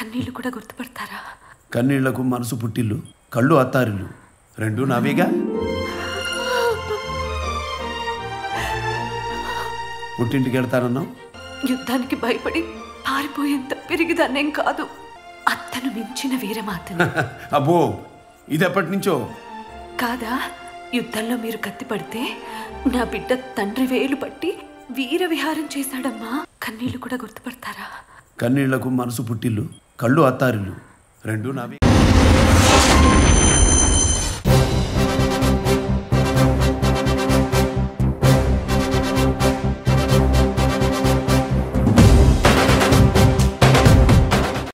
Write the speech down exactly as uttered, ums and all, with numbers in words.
కన్నీళ్లు కూడా గుర్తుపడతారా? కన్నీళ్లకు మనసు పుట్టిల్లు, కళ్ళు అత్తారిల్లు, రెండు నావేగా. పుట్టింటికి వెళ్తానన్నావు. యుద్ధానికి భయపడి పారిపోయేంత పెరిగిదాన్నేం కాదు. అత్తను మించిన వీరమాతను. అబ్బో, ఇది ఎప్పటి నుంచో కాదా? యుద్ధంలో మీరు కత్తి పడితే నా బిడ్డ తండ్రి వేలు పట్టి వీర విహారం చేశాడమ్మా. కన్నీళ్లు కూడా గుర్తుపడతారా? కన్నీళ్లకు మనసు పుట్టిల్లు, కళ్ళు అత్తారిల్లు, రెండు నావే.